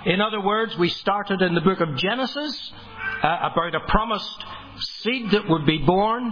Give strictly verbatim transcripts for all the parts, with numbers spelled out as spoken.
In other words, we started in the book of Genesis uh, about a promised seed that would be born.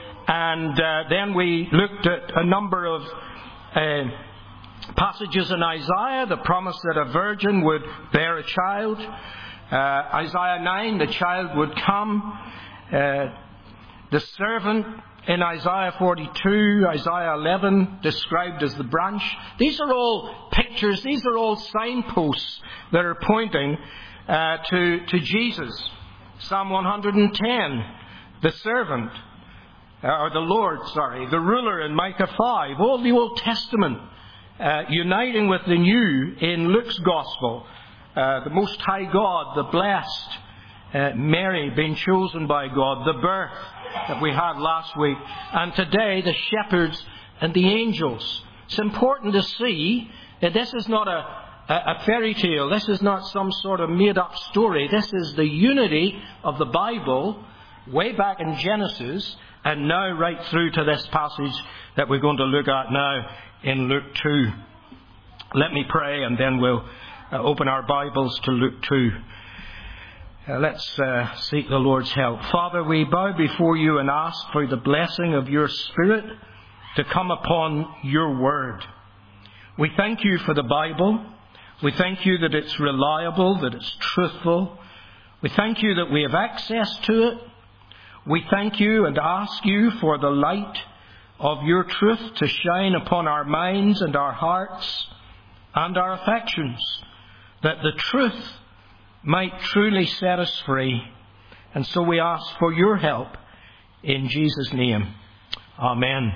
And uh, then we looked at a number of uh, passages in Isaiah, the promise that a virgin would bear a child. Uh, Isaiah nine, the child would come. Uh, the servant in Isaiah forty-two, Isaiah eleven, described as the branch. These are all pictures, these are all signposts that are pointing uh, to, to Jesus. Psalm one hundred ten, the servant. Or the Lord, sorry, the ruler in Micah five, all the Old Testament uh, uniting with the New in Luke's Gospel. Uh, the Most High God, the blessed, uh, Mary being chosen by God, the birth that we had last week, and today the shepherds and the angels. It's important to see that this is not a, a, a fairy tale, this is not some sort of made-up story. This is the unity of the Bible way back in Genesis, and now right through to this passage that we're going to look at now in Luke two. Let me pray and then we'll uh, open our Bibles to Luke two. Uh, let's uh, seek the Lord's help. Father, we bow before you and ask for the blessing of your Spirit to come upon your word. We thank you for the Bible. We thank you that it's reliable, that it's truthful. We thank you that we have access to it. We thank you and ask you for the light of your truth to shine upon our minds and our hearts and our affections, that the truth might truly set us free. And so we ask for your help in Jesus' name. Amen.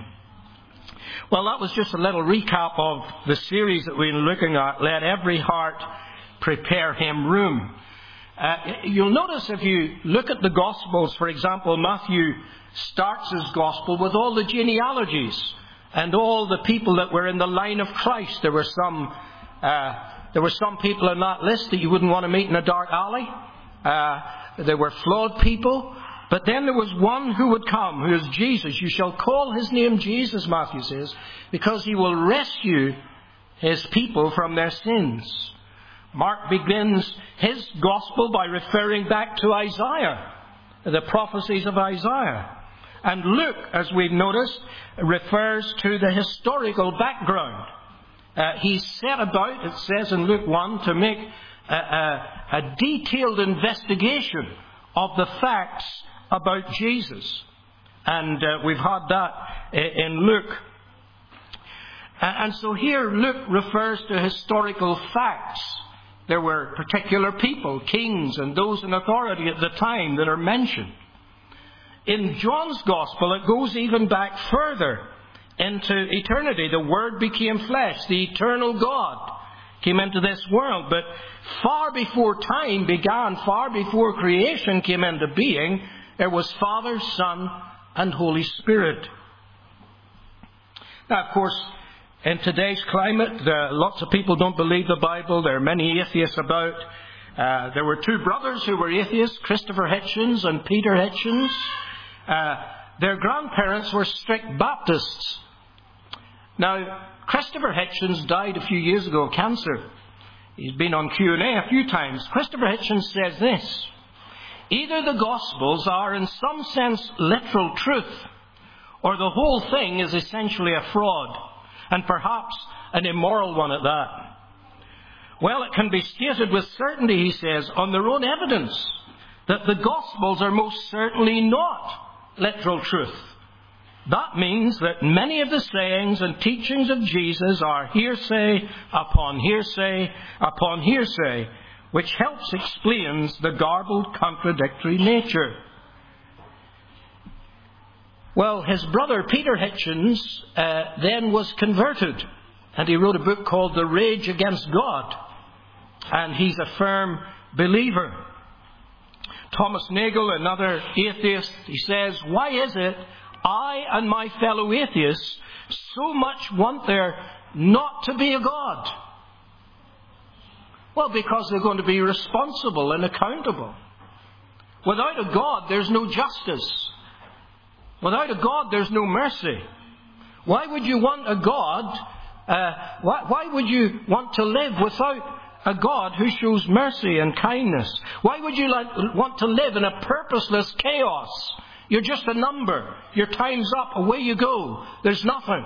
Well, that was just a little recap of the series that we've been looking at, Let Every Heart Prepare Him Room. Uh, you'll notice if you look at the Gospels, for example, Matthew starts his Gospel with all the genealogies and all the people that were in the line of Christ. There were some uh, there were some people in that list that you wouldn't want to meet in a dark alley. Uh, there were flawed people. But then there was one who would come, who is Jesus. You shall call his name Jesus, Matthew says, because he will rescue his people from their sins. Mark begins his gospel by referring back to Isaiah, the prophecies of Isaiah. And Luke, as we've noticed, refers to the historical background. Uh, he set about, it says in Luke one, to make a, a, a detailed investigation of the facts about Jesus. And uh, we've had that in Luke. And so here Luke refers to historical facts. There were particular people, kings and those in authority at the time that are mentioned. In John's Gospel, it goes even back further into eternity. The Word became flesh. The eternal God came into this world. But far before time began, far before creation came into being, there was Father, Son, and Holy Spirit. Now, of course, in today's climate, uh, lots of people don't believe the Bible. There are many atheists about. Uh, there were two brothers who were atheists, Christopher Hitchens and Peter Hitchens. Uh, their grandparents were strict Baptists. Now, Christopher Hitchens died a few years ago of cancer. He's been on Q and A a few times. Christopher Hitchens says this: either the Gospels are in some sense literal truth, or the whole thing is essentially a fraud, and perhaps an immoral one at that. Well, it can be stated with certainty, he says, on their own evidence, that the Gospels are most certainly not literal truth. That means that many of the sayings and teachings of Jesus are hearsay upon hearsay upon hearsay, which helps explains the garbled, contradictory nature. Well, his brother Peter Hitchens uh, then was converted, and he wrote a book called The Rage Against God, and he's a firm believer. Thomas Nagel, another atheist, he says, why is it I and my fellow atheists so much want there not to be a God? Well, because they're going to be responsible and accountable. Without a God, there's no justice. Without a God, there's no mercy. Why would you want a God? Uh, why, why would you want to live without a God who shows mercy and kindness? Why would you like, want to live in a purposeless chaos? You're just a number. Your time's up. Away you go. There's nothing.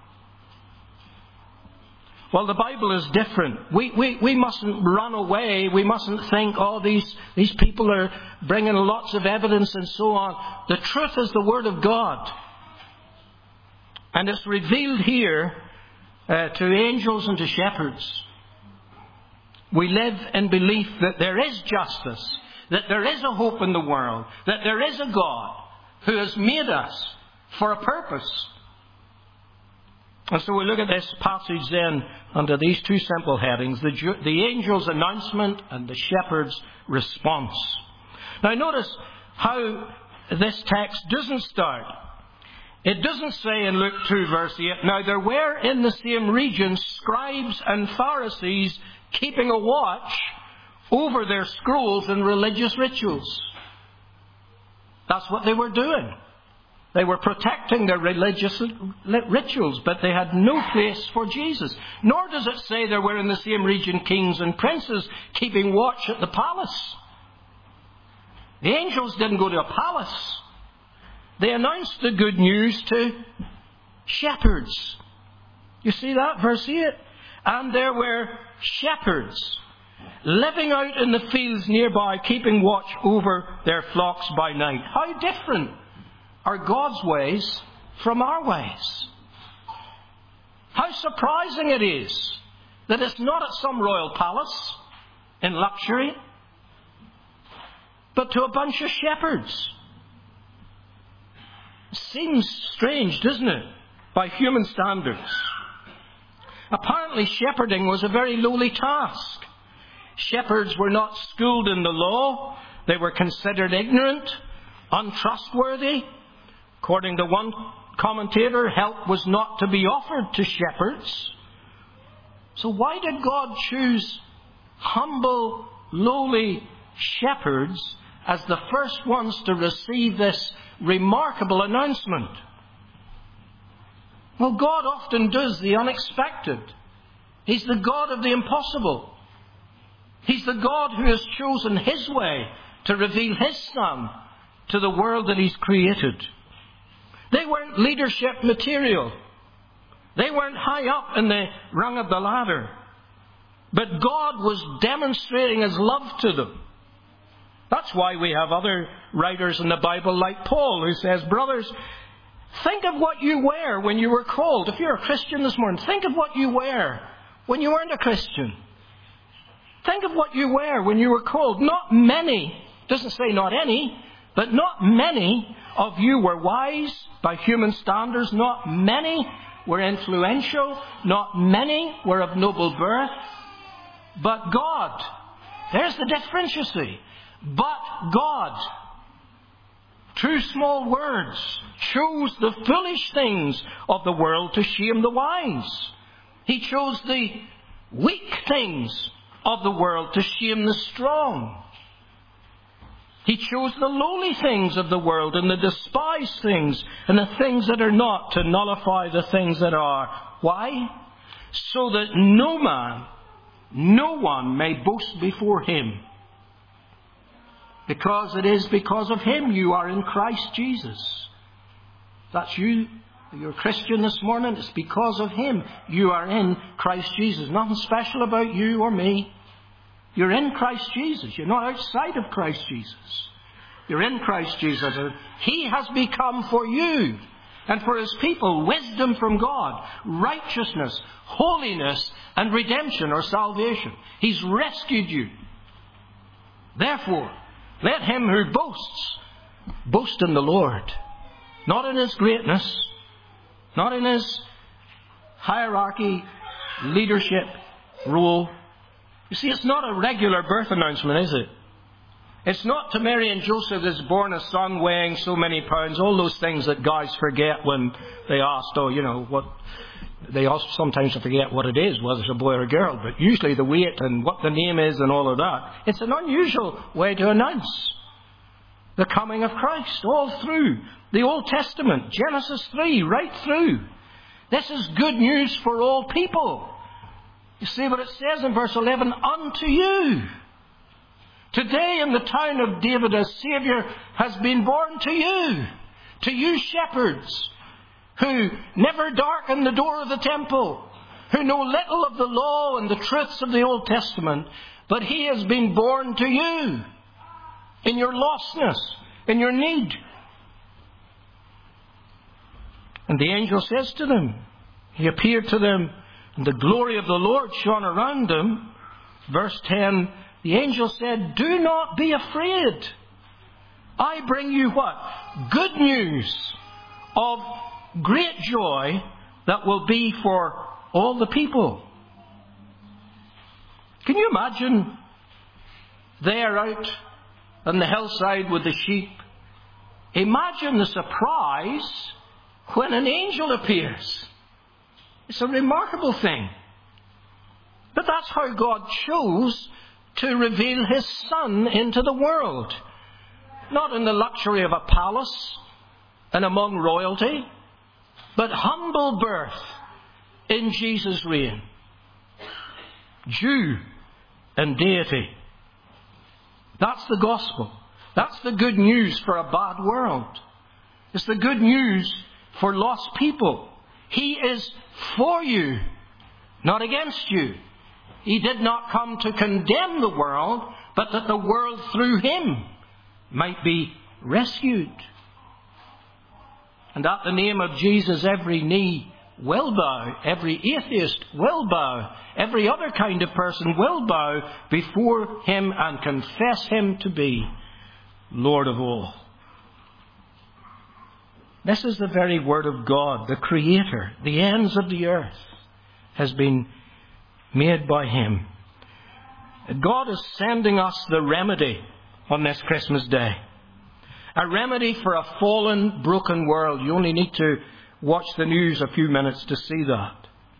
Well, the Bible is different. We, we, we mustn't run away. We mustn't think, oh, these, these people are bringing lots of evidence and so on. The truth is the Word of God. And it's revealed here uh, to angels and to shepherds. We live in belief that there is justice, that there is a hope in the world, that there is a God who has made us for a purpose. And so we look at this passage then under these two simple headings, the, the angel's announcement and the shepherd's response. Now notice how this text doesn't start. It doesn't say in Luke two verse eight, now there were in the same region scribes and Pharisees keeping a watch over their scrolls and religious rituals. That's what they were doing. They were protecting their religious rituals, but they had no place for Jesus. Nor does it say there were in the same region kings and princes keeping watch at the palace. The angels didn't go to a palace. They announced the good news to shepherds. You see that? Verse eight. And there were shepherds living out in the fields nearby, keeping watch over their flocks by night. How different are God's ways from our ways? How surprising it is that it's not at some royal palace in luxury, but to a bunch of shepherds. Seems strange, doesn't it, by human standards? Apparently shepherding was a very lowly task. Shepherds were not schooled in the law. They were considered ignorant, untrustworthy. According to one commentator, help was not to be offered to shepherds. So why did God choose humble, lowly shepherds as the first ones to receive this remarkable announcement? Well, God often does the unexpected. He's the God of the impossible. He's the God who has chosen His way to reveal His Son to the world that He's created. They weren't leadership material. They weren't high up in the rung of the ladder. But God was demonstrating His love to them. That's why we have other writers in the Bible like Paul who says, brothers, think of what you were when you were called. If you're a Christian this morning, think of what you were when you weren't a Christian. Think of what you were when you were called. Not many, doesn't say not any, but not many of you were wise by human standards. Not many were influential. Not many were of noble birth. But God, there's the difference, you see. But God, two small words, chose the foolish things of the world to shame the wise. He chose the weak things of the world to shame the strong. He chose the lowly things of the world and the despised things and the things that are not to nullify the things that are. Why? So that no man, no one may boast before Him. Because it is because of Him you are in Christ Jesus. That's you. You're a Christian this morning. It's because of Him you are in Christ Jesus. Nothing special about you or me. You're in Christ Jesus. You're not outside of Christ Jesus. You're in Christ Jesus. He has become for you and for His people wisdom from God, righteousness, holiness, and redemption or salvation. He's rescued you. Therefore, let him who boasts, boast in the Lord. Not in his greatness, not in his hierarchy, leadership, role. You see, it's not a regular birth announcement, is it? It's not to Mary and Joseph there's born a son weighing so many pounds, all those things that guys forget when they ask, oh, you know, what... They also sometimes forget what it is, whether it's a boy or a girl, but usually the weight and what the name is and all of that. It's an unusual way to announce the coming of Christ all through the Old Testament, Genesis three, right through. This is good news for all people. You see what it says in verse eleven? Unto you. Today in the town of David a Saviour has been born to you. To you shepherds who never darken the door of the temple, who know little of the law and the truths of the Old Testament, but He has been born to you in your lostness, in your need. And the angel says to them, He appeared to them, and the glory of the Lord shone around them. Verse ten, the angel said, do not be afraid. I bring you what? Good news of great joy that will be for all the people. Can you imagine there out on the hillside with the sheep? Imagine the surprise when an angel appears. It's a remarkable thing. But that's how God chose to reveal His Son into the world. Not in the luxury of a palace and among royalty, but humble birth in Jesus' reign. Jew and deity. That's the gospel. That's the good news for a bad world. It's the good news for lost people. He is for you, not against you. He did not come to condemn the world, but that the world through Him might be rescued. And at the name of Jesus, every knee will bow, every atheist will bow, every other kind of person will bow before Him and confess Him to be Lord of all. This is the very Word of God, the Creator. The ends of the earth has been made by Him. God is sending us the remedy on this Christmas Day. A remedy for a fallen, broken world. You only need to watch the news a few minutes to see that.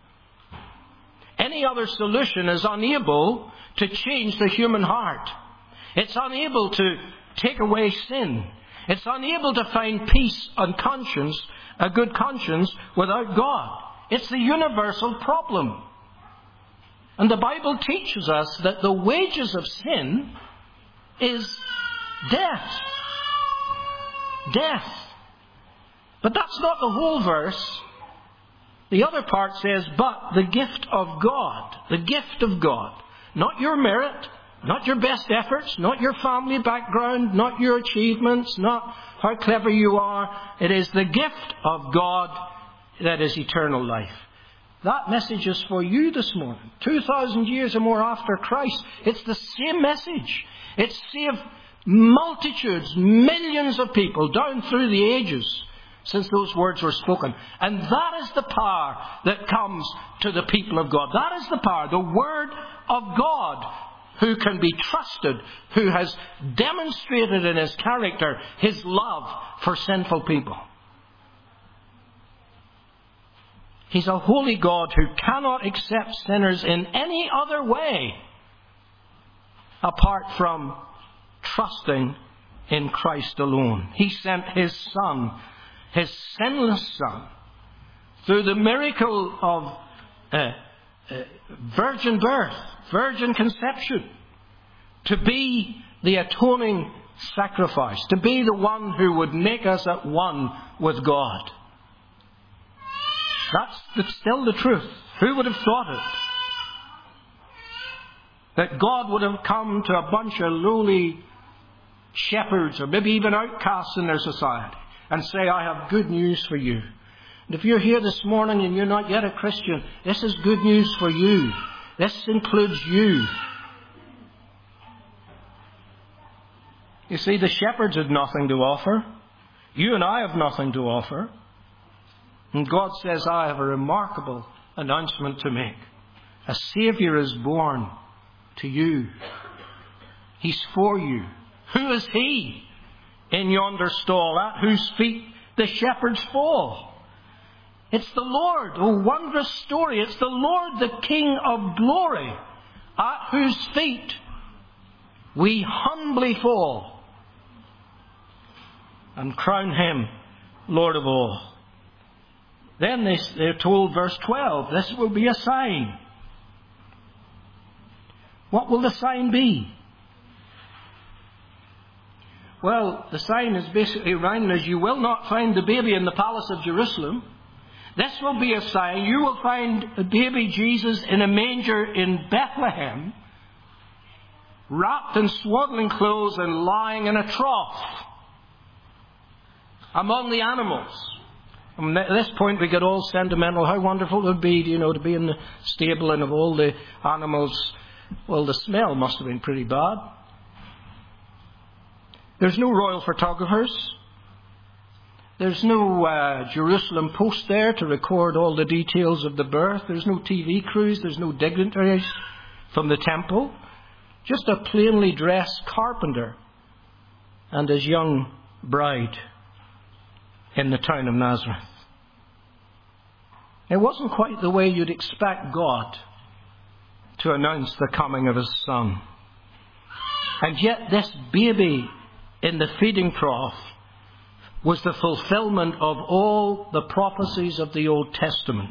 Any other solution is unable to change the human heart. It's unable to take away sin. It's unable to find peace and conscience, a good conscience, without God. It's the universal problem. And the Bible teaches us that the wages of sin is death. Death. But that's not the whole verse. The other part says, but the gift of God. The gift of God. Not your merit, not your best efforts, not your family background, not your achievements, not how clever you are. It is the gift of God that is eternal life. That message is for you this morning. Two thousand years or more after Christ, it's the same message. It's saved multitudes, millions of people down through the ages since those words were spoken. And that is the power that comes to the people of God. That is the power, the Word of God, who can be trusted, who has demonstrated in His character His love for sinful people. He's a holy God who cannot accept sinners in any other way apart from trusting in Christ alone. He sent His Son, His sinless Son, through the miracle of uh, uh, virgin birth, virgin conception, to be the atoning sacrifice, to be the one who would make us at one with God. That's still the truth. Who would have thought it? That God would have come to a bunch of lowly shepherds, or maybe even outcasts in their society, and say, I have good news for you. And if you're here this morning and you're not yet a Christian, this is good news for you. This includes you. You see, the shepherds had nothing to offer. You and I have nothing to offer. And God says, I have a remarkable announcement to make. A Saviour is born to you. He's for you. Who is He in yonder stall, at whose feet the shepherds fall? It's the Lord. Oh, wondrous story. It's the Lord, the King of glory, at whose feet we humbly fall and crown Him Lord of all. Then they, they're told, verse twelve, this will be a sign. What will the sign be? Well, the sign is basically reminding us you will not find the baby in the palace of Jerusalem. This will be a sign. You will find a baby Jesus in a manger in Bethlehem, wrapped in swaddling clothes and lying in a trough among the animals. And at this point we get all sentimental. How wonderful it would be, you know, to be in the stable and of all the animals. Well, the smell must have been pretty bad. There's no royal photographers. There's no uh, Jerusalem Post there to record all the details of the birth. There's no T V crews. There's no dignitaries from the temple. Just a plainly dressed carpenter and his young bride in the town of Nazareth. It wasn't quite the way you'd expect God to announce the coming of his Son. And yet this baby in the feeding trough was the fulfillment of all the prophecies of the Old Testament.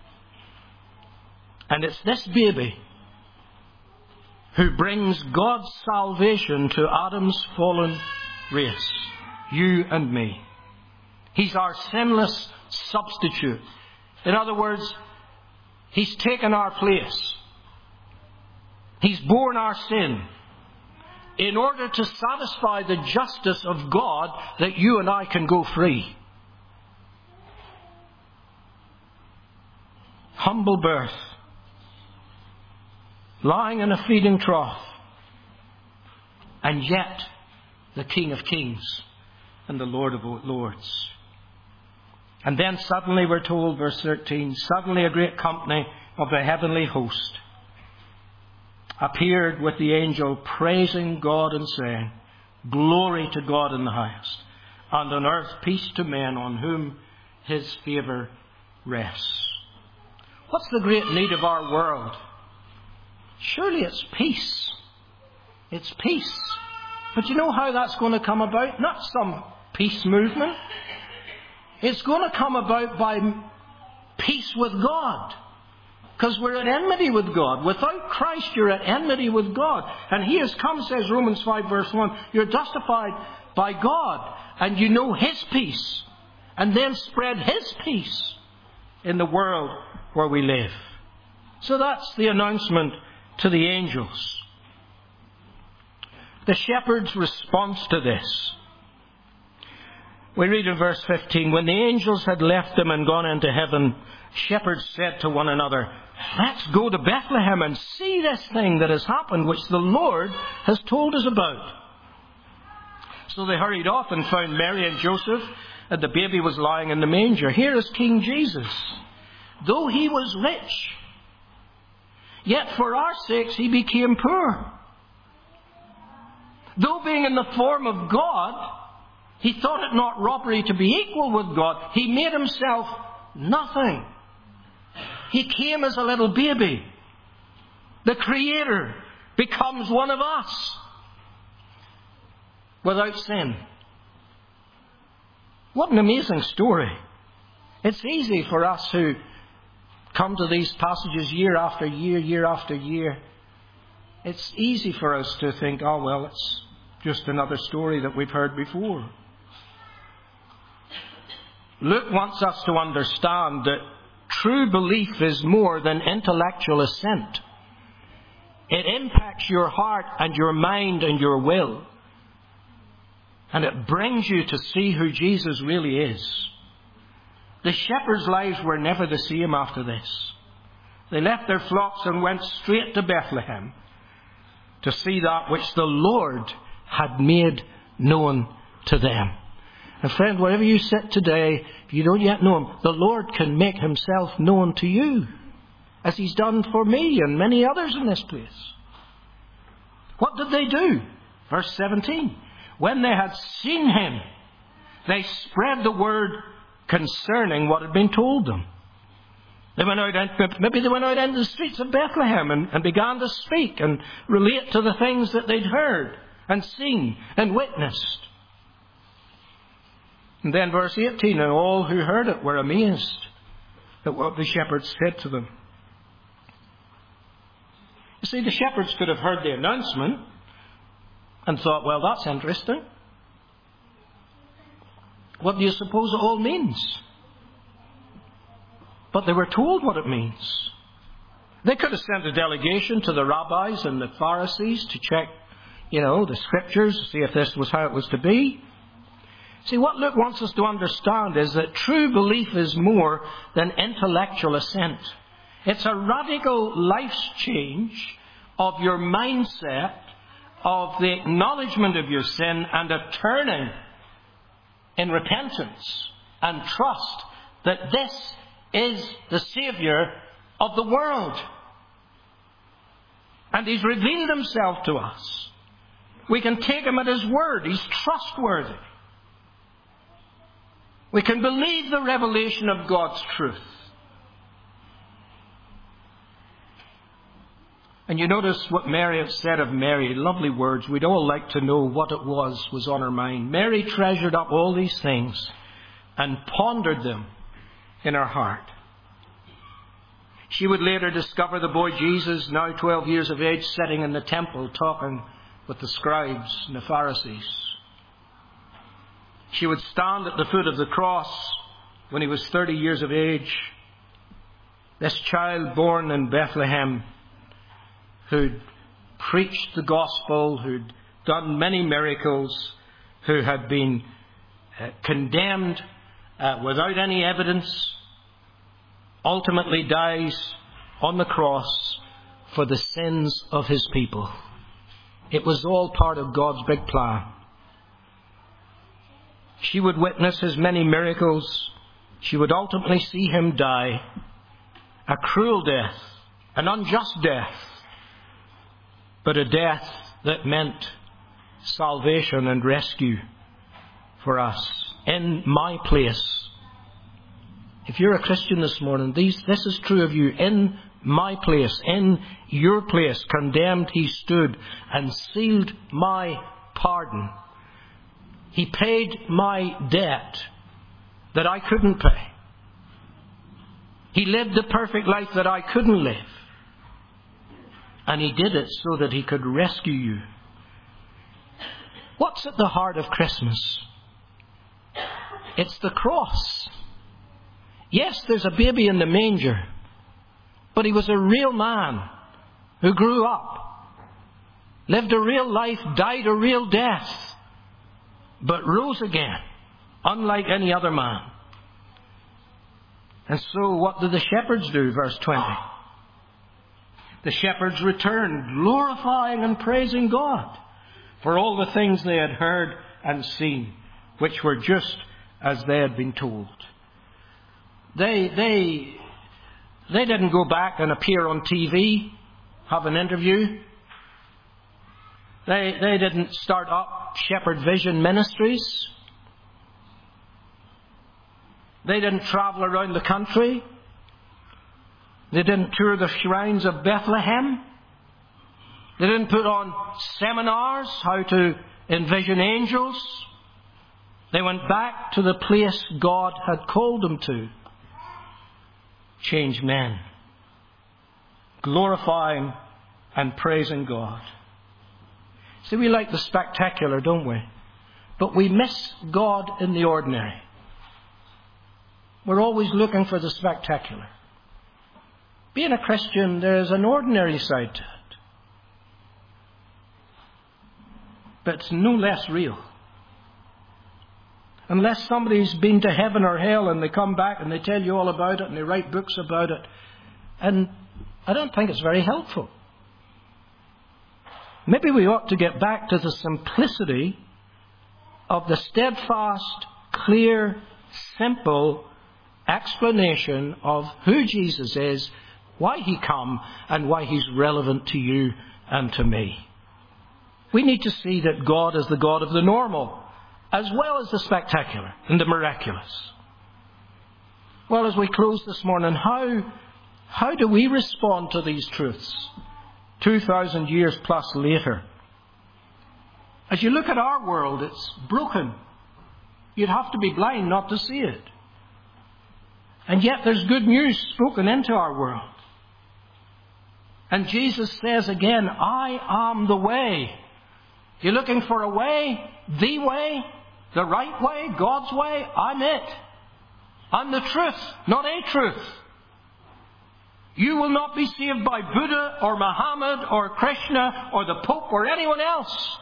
And it's this baby who brings God's salvation to Adam's fallen race, you and me. He's our sinless substitute. In other words, he's taken our place. He's borne our sin in order to satisfy the justice of God that you and I can go free. Humble birth, lying in a feeding trough, and yet the King of Kings and the Lord of Lords. And then suddenly we're told, verse thirteen, suddenly a great company of the heavenly host appeared with the angel, praising God and saying, glory to God in the highest, and on earth peace to men on whom his favour rests. What's the great need of our world? Surely it's peace. It's peace. But you know how that's going to come about? Not some peace movement. It's going to come about by peace with God. Because we're at enmity with God. Without Christ, you're at enmity with God. And he has come, says Romans five verse one, you're justified by God. And you know his peace. And then spread his peace in the world where we live. So that's the announcement to the angels. The shepherd's response to this. We read in verse fifteen, when the angels had left them and gone into heaven, shepherds said to one another, let's go to Bethlehem and see this thing that has happened, which the Lord has told us about. So they hurried off and found Mary and Joseph, and the baby was lying in the manger. Here is King Jesus. Though he was rich, yet for our sakes he became poor. Though being in the form of God, he thought it not robbery to be equal with God. He made himself nothing. He came as a little baby. The Creator becomes one of us without sin. What an amazing story. It's easy for us who come to these passages year after year, year after year. It's easy for us to think, oh well, it's just another story that we've heard before. Luke wants us to understand that true belief is more than intellectual assent. It impacts your heart and your mind and your will. And it brings you to see who Jesus really is. The shepherds' lives were never the same after this. They left their flocks and went straight to Bethlehem to see that which the Lord had made known to them. And friend, wherever you sit today, if you don't yet know him, the Lord can make himself known to you, as he's done for me and many others in this place. What did they do? Verse seventeen. When they had seen him, they spread the word concerning what had been told them. They went out, maybe they went out into the streets of Bethlehem and, and began to speak and relate to the things that they'd heard and seen and witnessed. And then verse eighteen, and all who heard it were amazed at what the shepherds said to them. You see, the shepherds could have heard the announcement and thought, well, that's interesting. What do you suppose it all means? But they were told what it means. They could have sent a delegation to the rabbis and the Pharisees to check, you know, the scriptures, to see if this was how it was to be. See, what Luke wants us to understand is that true belief is more than intellectual assent. It's a radical life change of your mindset, of the acknowledgement of your sin and a turning in repentance and trust that this is the Saviour of the world. And He's revealed Himself to us. We can take Him at His word. He's trustworthy. We can believe the revelation of God's truth. And you notice what Mary had said of Mary. Lovely words. We'd all like to know what it was was on her mind. Mary treasured up all these things and pondered them in her heart. She would later discover the boy Jesus, now twelve years of age, sitting in the temple talking with the scribes and the Pharisees. She would stand at the foot of the cross when he was thirty years of age. This child born in Bethlehem, who'd preached the gospel, who'd done many miracles, who had been uh, condemned uh, without any evidence, ultimately dies on the cross for the sins of His people. It was all part of God's big plan. She would witness His many miracles. She would ultimately see Him die. A cruel death, an unjust death, but a death that meant salvation and rescue for us in my place. If you're a Christian this morning, these, this is true of you. In my place, in your place, condemned He stood and sealed my pardon. He paid my debt that I couldn't pay. He lived the perfect life that I couldn't live. And He did it so that He could rescue you. What's at the heart of Christmas? It's the cross. Yes, there's a baby in the manger, but He was a real man who grew up, lived a real life, died a real death, but rose again, unlike any other man. And so what did the shepherds do? Verse twenty. The shepherds returned, glorifying and praising God for all the things they had heard and seen, which were just as they had been told. They, they, they didn't go back and appear on T V, have an interview. They, they didn't start up Shepherd Vision Ministries. They didn't travel around the country. They didn't tour the shrines of Bethlehem. They didn't put on seminars, how to envision angels. They went back to the place God had called them to. Change men. Glorifying and praising God. See, we like the spectacular, don't we? But we miss God in the ordinary. We're always looking for the spectacular. Being a Christian, there's an ordinary side to it. But it's no less real. Unless somebody's been to heaven or hell and they come back and they tell you all about it and they write books about it. And I don't think it's very helpful. Maybe we ought to get back to the simplicity of the steadfast, clear, simple explanation of who Jesus is, why He come, and why He's relevant to you and to me. We need to see that God is the God of the normal, as well as the spectacular and the miraculous. Well, as we close this morning, how, how do we respond to these truths two thousand years plus later? As you look at our world, it's broken. You'd have to be blind not to see it. And yet there's good news spoken into our world. And Jesus says again, I am the way. You're looking for a way, the way, the right way, God's way? I'm it. I'm the truth, not a truth. You will not be saved by Buddha or Muhammad or Krishna or the Pope or anyone else.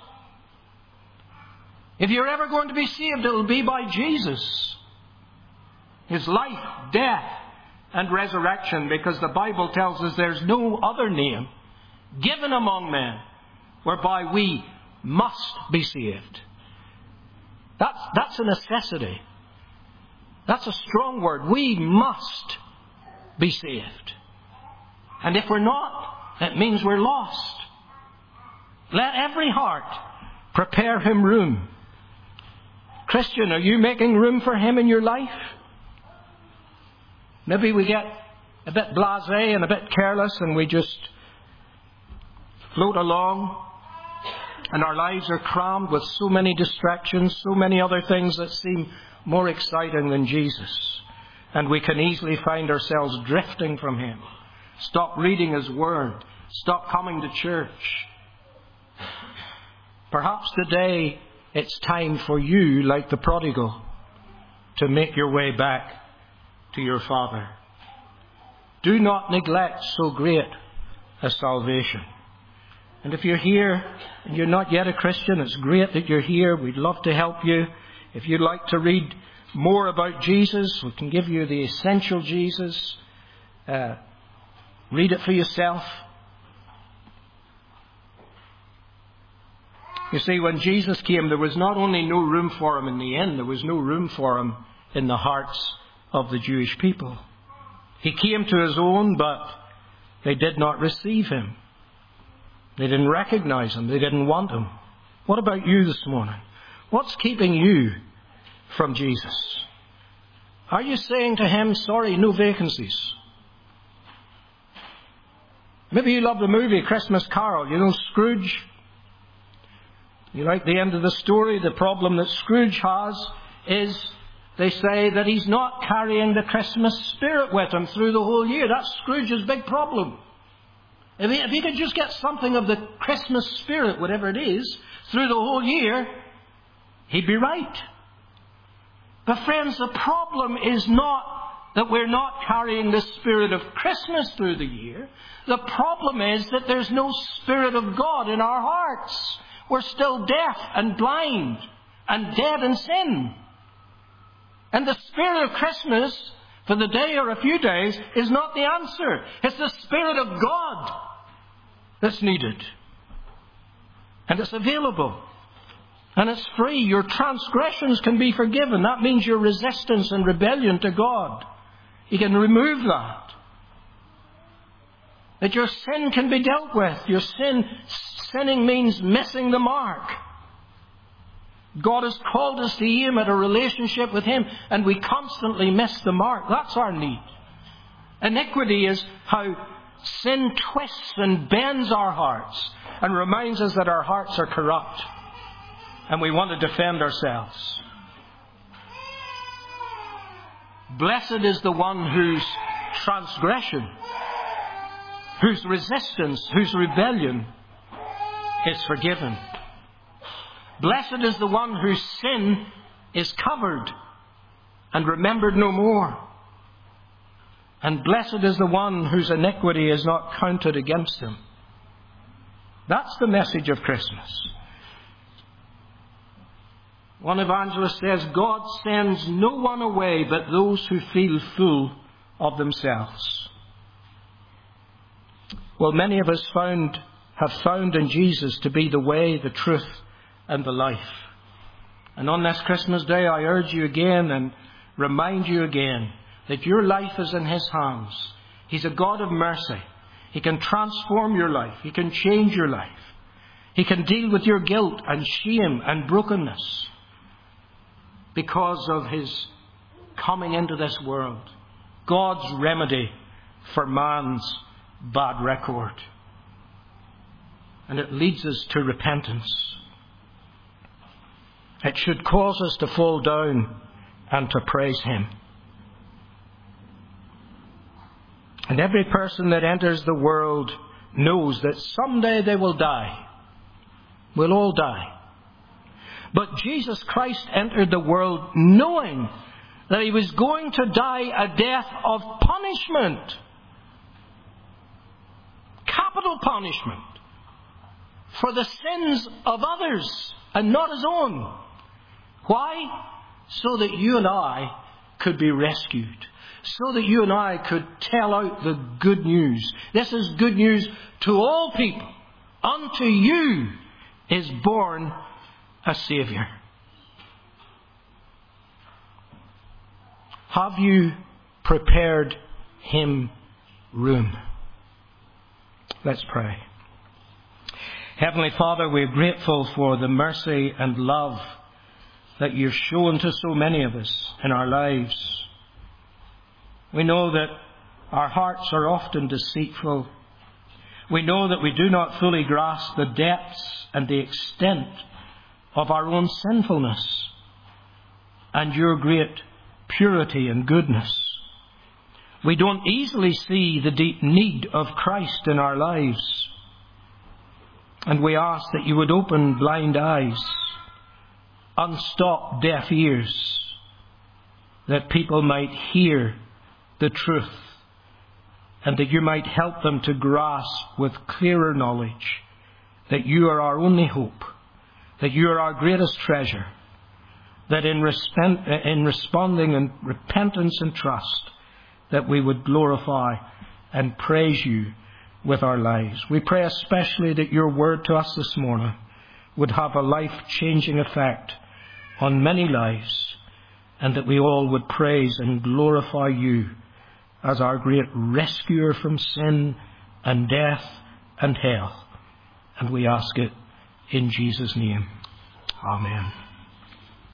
If you're ever going to be saved, it will be by Jesus. His life, death, and resurrection, because the Bible tells us there's no other name given among men whereby we must be saved. That's, that's a necessity. That's a strong word. We must be saved. And if we're not, it means we're lost. Let every heart prepare him room. Christian, are you making room for him in your life? Maybe we get a bit blasé and a bit careless and we just float along, and our lives are crammed with so many distractions, so many other things that seem more exciting than Jesus. And we can easily find ourselves drifting from him. Stop reading his word. Stop coming to church. Perhaps today it's time for you, like the prodigal, to make your way back to your Father. Do not neglect so great a salvation. And if you're here and you're not yet a Christian, it's great that you're here. We'd love to help you. If you'd like to read more about Jesus, we can give you the essential Jesus. Uh, read it for yourself. You see, when Jesus came, there was not only no room for him in the inn, there was no room for him in the hearts of the Jewish people. He came to his own, but they did not receive him. They didn't recognize him. They didn't want him. What about you this morning? What's keeping you from Jesus? Are you saying to him, sorry, no vacancies? Maybe you love the movie Christmas Carol. You know Scrooge? You like the end of the story? The problem that Scrooge has is, they say, that he's not carrying the Christmas spirit with him through the whole year. That's Scrooge's big problem. If he, if he could just get something of the Christmas spirit, whatever it is, through the whole year, he'd be right. But friends, the problem is not that we're not carrying the spirit of Christmas through the year. The problem is that there's no Spirit of God in our hearts. We're still deaf and blind and dead in sin. And the spirit of Christmas, for the day or a few days, is not the answer. It's the Spirit of God that's needed. And it's available. And it's free. Your transgressions can be forgiven. That means your resistance and rebellion to God. He can remove that. That your sin can be dealt with. Your sin, sinning means missing the mark. God has called us to aim at a relationship with him, and we constantly miss the mark. That's our need. Iniquity is how sin twists and bends our hearts and reminds us that our hearts are corrupt and we want to defend ourselves. Blessed is the one whose transgression, whose resistance, whose rebellion is forgiven. Blessed is the one whose sin is covered and remembered no more. And blessed is the one whose iniquity is not counted against him. That's the message of Christmas. One evangelist says, God sends no one away but those who feel full of themselves. Well, many of us found, have found in Jesus to be the way, the truth, and the life. And on this Christmas day, I urge you again and remind you again that your life is in his hands. He's a God of mercy. He can transform your life. He can change your life. He can deal with your guilt and shame and brokenness because of his coming into this world. God's remedy for man's bad record. And it leads us to repentance. It should cause us to fall down and to praise him. And every person that enters the world knows that someday they will die. We'll all die. But Jesus Christ entered the world knowing that he was going to die a death of punishment. Capital punishment. For the sins of others and not his own. Why? So that you and I could be rescued. So that you and I could tell out the good news. This is good news to all people. Unto you is born a Saviour. Have you prepared him room? Let's pray. Heavenly Father, we're grateful for the mercy and love that you've shown to so many of us in our lives. We know that our hearts are often deceitful. We know that we do not fully grasp the depths and the extent of our own sinfulness and your great purity and goodness. We don't easily see the deep need of Christ in our lives. And we ask that you would open blind eyes, unstop deaf ears, that people might hear the truth, and that you might help them to grasp with clearer knowledge that you are our only hope, that you are our greatest treasure, that in, resp- in responding in repentance and trust, that we would glorify and praise you with our lives. We pray especially that your word to us this morning would have a life-changing effect on many lives, and that we all would praise and glorify you as our great rescuer from sin and death and hell. And we ask it in Jesus' name. Amen.